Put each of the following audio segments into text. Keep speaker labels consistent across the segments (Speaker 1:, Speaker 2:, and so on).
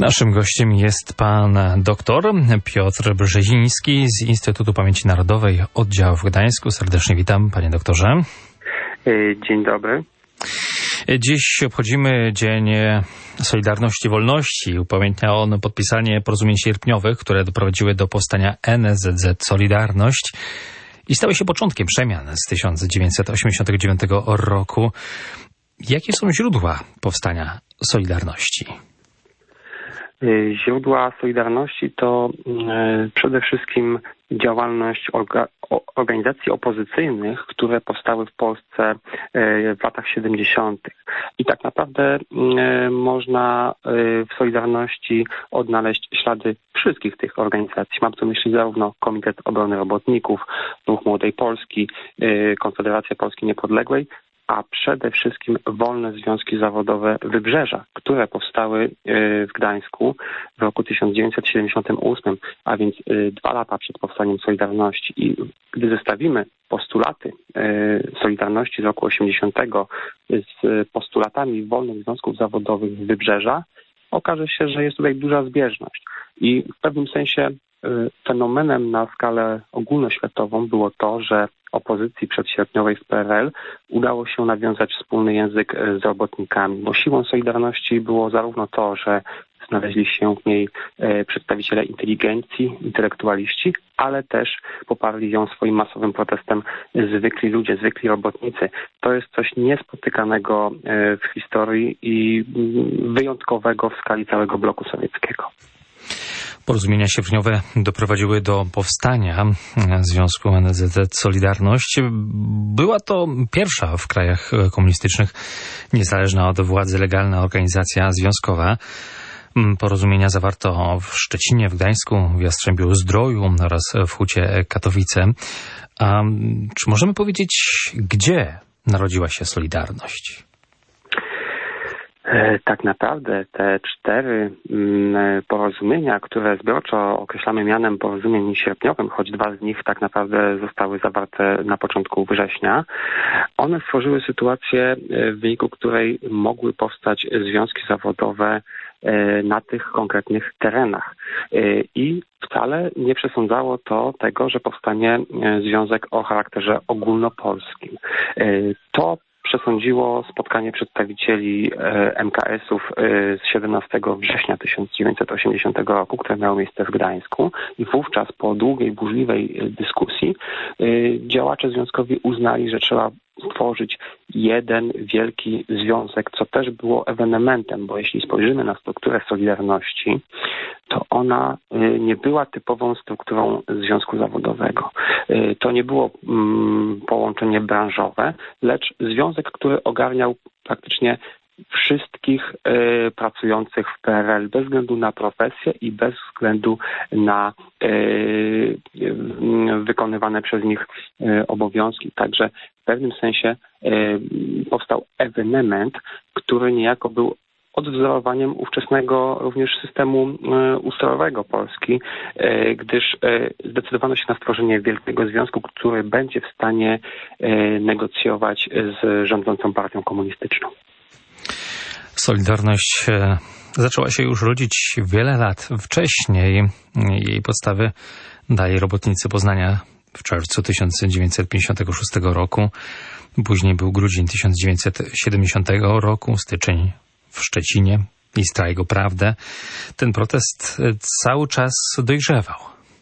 Speaker 1: Naszym gościem jest pan doktor Piotr Brzeziński z Instytutu Pamięci Narodowej Oddział w Gdańsku. Serdecznie witam, panie doktorze.
Speaker 2: Dzień dobry.
Speaker 1: Dziś obchodzimy Dzień Solidarności i Wolności. Upamiętnia on podpisanie porozumień sierpniowych, które doprowadziły do powstania NSZZ Solidarność i stały się początkiem przemian z 1989 roku. Jakie są źródła powstania Solidarności?
Speaker 2: Źródła Solidarności to przede wszystkim działalność organizacji opozycyjnych, które powstały w Polsce w latach 70. I tak naprawdę można w Solidarności odnaleźć ślady wszystkich tych organizacji. Mam tu na myśli zarówno Komitet Obrony Robotników, Ruch Młodej Polski, Konfederacja Polski Niepodległej, a przede wszystkim wolne związki zawodowe Wybrzeża, które powstały w Gdańsku w roku 1978, a więc 2 lata przed powstaniem Solidarności. I gdy zestawimy postulaty Solidarności z roku 80 z postulatami wolnych związków zawodowych Wybrzeża, okaże się, że jest tutaj duża zbieżność. I w pewnym sensie fenomenem na skalę ogólnoświatową było to, że opozycji przedsierpniowej w PRL udało się nawiązać wspólny język z robotnikami, bo siłą Solidarności było zarówno to, że znaleźli się w niej przedstawiciele inteligencji, intelektualiści, ale też poparli ją swoim masowym protestem zwykli ludzie, zwykli robotnicy. To jest coś niespotykanego w historii i wyjątkowego w skali całego bloku sowieckiego.
Speaker 1: Porozumienia sierpniowe doprowadziły do powstania Związku NSZZ Solidarność. Była to pierwsza w krajach komunistycznych niezależna od władzy legalna organizacja związkowa. Porozumienia zawarto w Szczecinie, w Gdańsku, w Jastrzębiu-Zdroju oraz w Hucie Katowice. A czy możemy powiedzieć, gdzie narodziła się Solidarność?
Speaker 2: Tak naprawdę te 4 porozumienia, które zbiorczo określamy mianem porozumień sierpniowym, choć 2 z nich tak naprawdę zostały zawarte na początku września, one stworzyły sytuację, w wyniku której mogły powstać związki zawodowe na tych konkretnych terenach. I wcale nie przesądzało to tego, że powstanie związek o charakterze ogólnopolskim. To przesądziło spotkanie przedstawicieli MKS-ów z 17 września 1980 roku, które miało miejsce w Gdańsku i wówczas po długiej, burzliwej dyskusji działacze związkowi uznali, że trzeba stworzyć jeden wielki związek, co też było ewenementem, bo jeśli spojrzymy na strukturę Solidarności, to ona nie była typową strukturą związku zawodowego. To nie było połączenie branżowe, lecz związek, który ogarniał praktycznie wszystkich pracujących w PRL bez względu na profesję i bez względu na wykonywane przez nich obowiązki. Także w pewnym sensie powstał ewenement, który niejako był odwzorowaniem ówczesnego również systemu ustrojowego Polski, gdyż zdecydowano się na stworzenie wielkiego związku, który będzie w stanie negocjować z rządzącą partią komunistyczną.
Speaker 1: Solidarność zaczęła się już rodzić wiele lat wcześniej. Jej podstawy dali robotnicy Poznania w czerwcu 1956 roku. Później był grudzień 1970 roku, styczeń w Szczecinie i strajk o prawdę. Ten protest cały czas dojrzewał.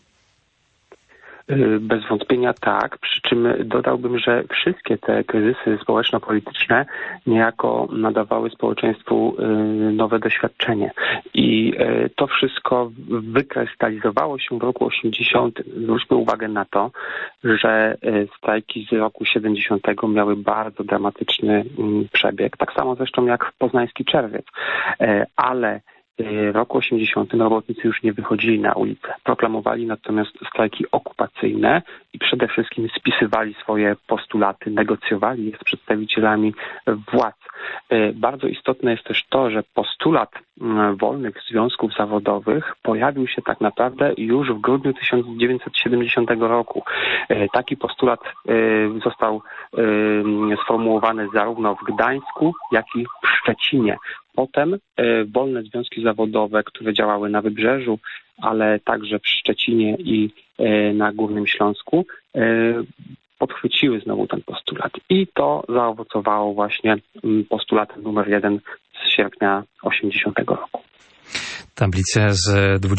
Speaker 2: Bez wątpienia tak, przy czym dodałbym, że wszystkie te kryzysy społeczno-polityczne niejako nadawały społeczeństwu nowe doświadczenie. I to wszystko wykrystalizowało się w roku 80. Zwróćmy uwagę na to, że strajki z roku 70. miały bardzo dramatyczny przebieg, tak samo zresztą jak poznański czerwiec, ale w roku 80. robotnicy już nie wychodzili na ulicę. Proklamowali natomiast strajki okupacyjne i przede wszystkim spisywali swoje postulaty, negocjowali je z przedstawicielami władz. Bardzo istotne jest też to, że postulat wolnych związków zawodowych pojawił się tak naprawdę już w grudniu 1970 roku. Taki postulat został sformułowany zarówno w Gdańsku, jak i w Szczecinie. Potem wolne związki zawodowe, które działały na Wybrzeżu, ale także w Szczecinie i na Górnym Śląsku, podchwyciły znowu ten postulat. I to zaowocowało właśnie postulatem numer 1 z sierpnia 80 roku.
Speaker 1: Tablicę z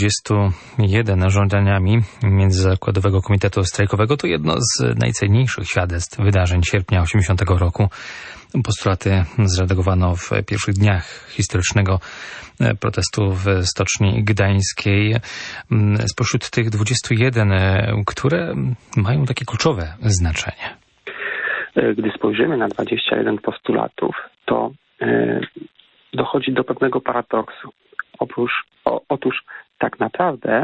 Speaker 1: 21 żądaniami Międzyzakładowego Komitetu Strajkowego to jedno z najcenniejszych świadectw wydarzeń sierpnia 80 roku. Postulaty zredagowano w pierwszych dniach historycznego protestu w Stoczni Gdańskiej. Spośród tych 21, które mają takie kluczowe znaczenie.
Speaker 2: Gdy spojrzymy na 21 postulatów, to dochodzi do pewnego paradoksu. Otóż tak naprawdę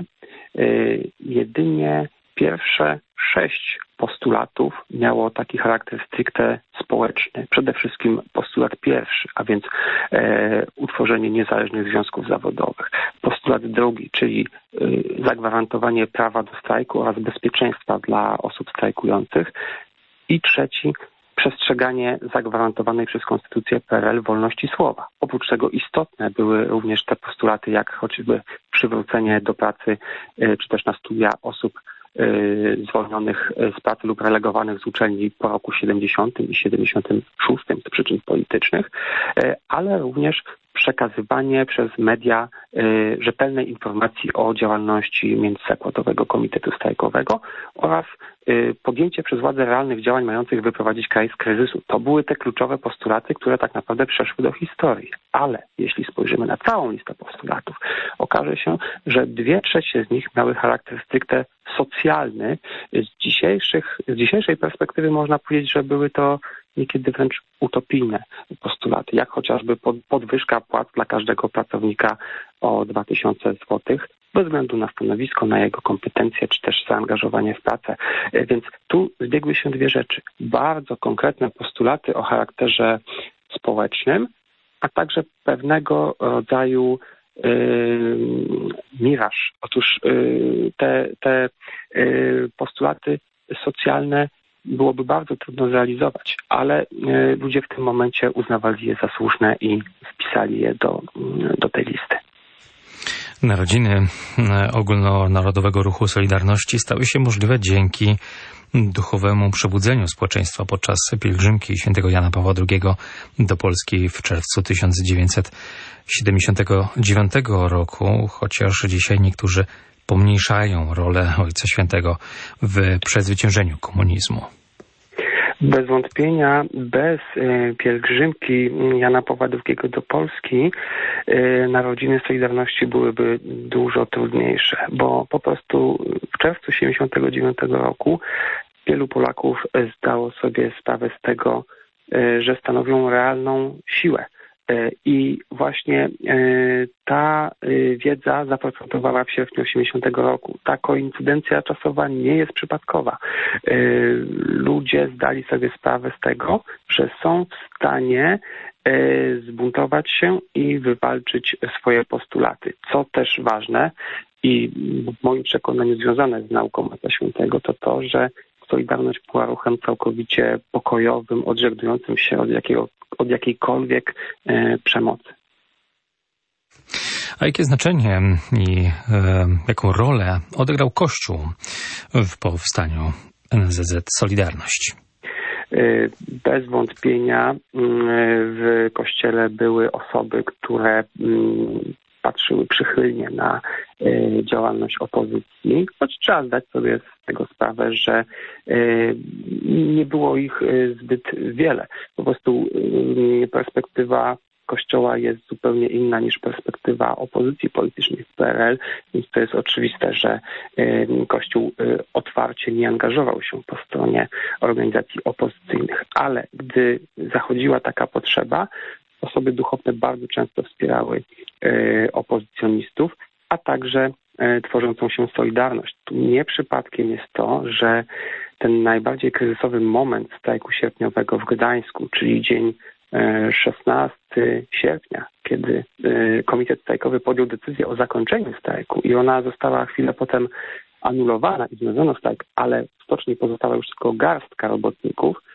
Speaker 2: jedynie pierwsze 6 postulatów miało taki charakter stricte społeczny. Przede wszystkim postulat pierwszy, a więc utworzenie niezależnych związków zawodowych. Postulat drugi, czyli zagwarantowanie prawa do strajku oraz bezpieczeństwa dla osób strajkujących. I trzeci, przestrzeganie zagwarantowanej przez Konstytucję PRL wolności słowa. Oprócz tego istotne były również te postulaty, jak choćby przywrócenie do pracy czy też na studia osób zwolnionych z pracy lub relegowanych z uczelni po roku 70 i 76 z przyczyn politycznych, ale również przekazywanie przez media rzetelnej informacji o działalności Międzyzakładowego Komitetu Strajkowego oraz podjęcie przez władze realnych działań mających wyprowadzić kraj z kryzysu. To były te kluczowe postulaty, które tak naprawdę przeszły do historii. Ale jeśli spojrzymy na całą listę postulatów, okaże się, że 2/3 z nich miały charakter stricte socjalny. Z dzisiejszej perspektywy można powiedzieć, że były to niekiedy wręcz utopijne postulaty, jak chociażby podwyżka płac dla każdego pracownika o 2000 zł, bez względu na stanowisko, na jego kompetencje, czy też zaangażowanie w pracę. Więc tu zbiegły się dwie rzeczy. Bardzo konkretne postulaty o charakterze społecznym, a także pewnego rodzaju miraż. Otóż te postulaty socjalne byłoby bardzo trudno zrealizować, ale ludzie w tym momencie uznawali je za słuszne i wpisali je do tej listy.
Speaker 1: Narodziny Ogólnonarodowego Ruchu Solidarności stały się możliwe dzięki duchowemu przebudzeniu społeczeństwa podczas pielgrzymki świętego Jana Pawła II do Polski w czerwcu 1979 roku, chociaż dzisiaj niektórzy pomniejszają rolę Ojca Świętego w przezwyciężeniu komunizmu.
Speaker 2: Bez wątpienia, bez pielgrzymki Jana Pawła II do Polski narodziny Solidarności byłyby dużo trudniejsze, bo po prostu w czerwcu 1979 roku wielu Polaków zdało sobie sprawę z tego, że stanowią realną siłę. I właśnie ta wiedza zaprocentowała w sierpniu 1980 roku. Ta koincydencja czasowa nie jest przypadkowa. Ludzie zdali sobie sprawę z tego, że są w stanie zbuntować się i wywalczyć swoje postulaty. Co też ważne i w moim przekonaniu związane z nauką Ojca Świętego, to to, że Solidarność była ruchem całkowicie pokojowym, odżegnującym się od jakiejkolwiek przemocy.
Speaker 1: A jakie znaczenie i jaką rolę odegrał Kościół w powstaniu NSZZ Solidarność?
Speaker 2: Bez wątpienia w Kościele były osoby, które patrzyły przychylnie na działalność opozycji, choć trzeba zdać sobie z tego sprawę, że nie było ich zbyt wiele. Po prostu perspektywa Kościoła jest zupełnie inna niż perspektywa opozycji politycznej w PRL, więc to jest oczywiste, że Kościół otwarcie nie angażował się po stronie organizacji opozycyjnych. Ale gdy zachodziła taka potrzeba, osoby duchowne bardzo często wspierały opozycjonistów, a także tworzącą się Solidarność. Tu nie przypadkiem jest to, że ten najbardziej kryzysowy moment strajku sierpniowego w Gdańsku, czyli dzień 16 sierpnia, kiedy komitet strajkowy podjął decyzję o zakończeniu strajku i ona została chwilę potem anulowana i wznowiono strajk, ale w stoczni pozostała już tylko garstka robotników,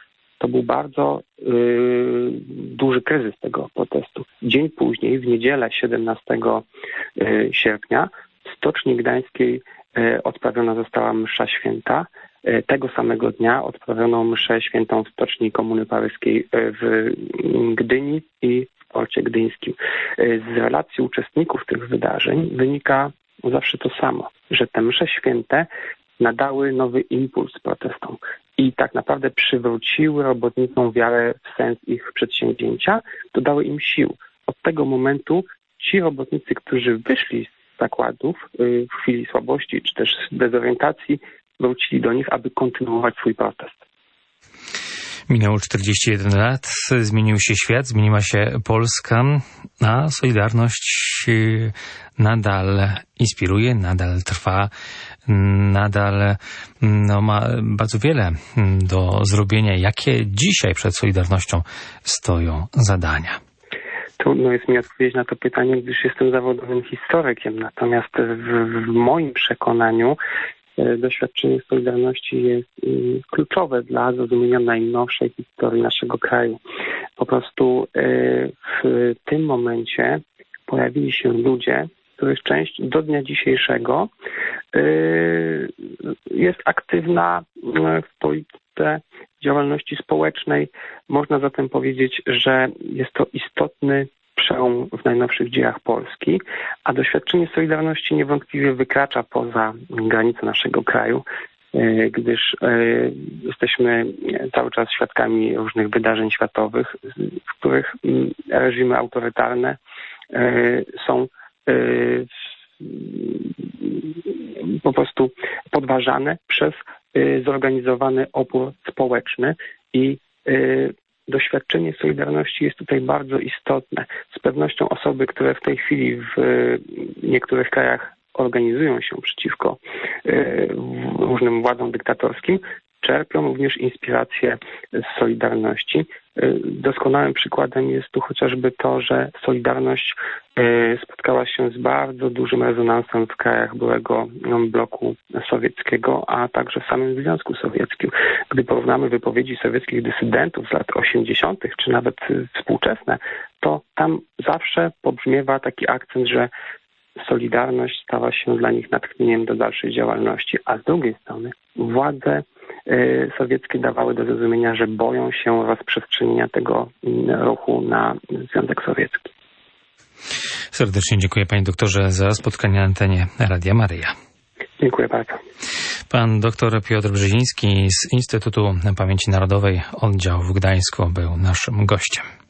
Speaker 2: to był bardzo duży kryzys tego protestu. Dzień później, w niedzielę 17 sierpnia, w Stoczni Gdańskiej odprawiona została msza święta. Tego samego dnia odprawiono mszę świętą w Stoczni Komuny Paryskiej w Gdyni i w Porcie Gdyńskim. Z relacji uczestników tych wydarzeń wynika zawsze to samo, że te msze święte nadały nowy impuls protestom i tak naprawdę przywróciły robotnikom wiarę w sens ich przedsięwzięcia, dodały im sił. Od tego momentu ci robotnicy, którzy wyszli z zakładów w chwili słabości czy też dezorientacji, wrócili do nich, aby kontynuować swój protest.
Speaker 1: Minęło 41 lat, zmienił się świat, zmieniła się Polska, a Solidarność nadal inspiruje, nadal trwa, nadal ma bardzo wiele do zrobienia. Jakie dzisiaj przed Solidarnością stoją zadania?
Speaker 2: Trudno jest mi odpowiedzieć na to pytanie, gdyż jestem zawodowym historykiem. Natomiast w moim przekonaniu doświadczenie Solidarności jest kluczowe dla zrozumienia najnowszej historii naszego kraju. Po prostu w tym momencie pojawili się ludzie, których część do dnia dzisiejszego jest aktywna w polityce działalności społecznej. Można zatem powiedzieć, że jest to istotny przełom w najnowszych dziejach Polski, a doświadczenie Solidarności niewątpliwie wykracza poza granice naszego kraju, gdyż jesteśmy cały czas świadkami różnych wydarzeń światowych, w których reżimy autorytarne są po prostu podważane przez zorganizowany opór społeczny i doświadczenie Solidarności jest tutaj bardzo istotne. Z pewnością osoby, które w tej chwili w niektórych krajach organizują się przeciwko różnym władzom dyktatorskim, czerpią również inspirację z Solidarności. Doskonałym przykładem jest tu chociażby to, że Solidarność spotkała się z bardzo dużym rezonansem w krajach byłego bloku sowieckiego, a także w samym Związku Sowieckim. Gdy porównamy wypowiedzi sowieckich dysydentów z lat 80., czy nawet współczesne, to tam zawsze pobrzmiewa taki akcent, że Solidarność stała się dla nich natchnieniem do dalszej działalności, a z drugiej strony władze sowieckie dawały do zrozumienia, że boją się rozprzestrzenienia tego ruchu na Związek Sowiecki.
Speaker 1: Serdecznie dziękuję panie doktorze za spotkanie na antenie Radia Maryja.
Speaker 2: Dziękuję bardzo.
Speaker 1: Pan doktor Piotr Brzeziński z Instytutu Pamięci Narodowej, oddział w Gdańsku, był naszym gościem.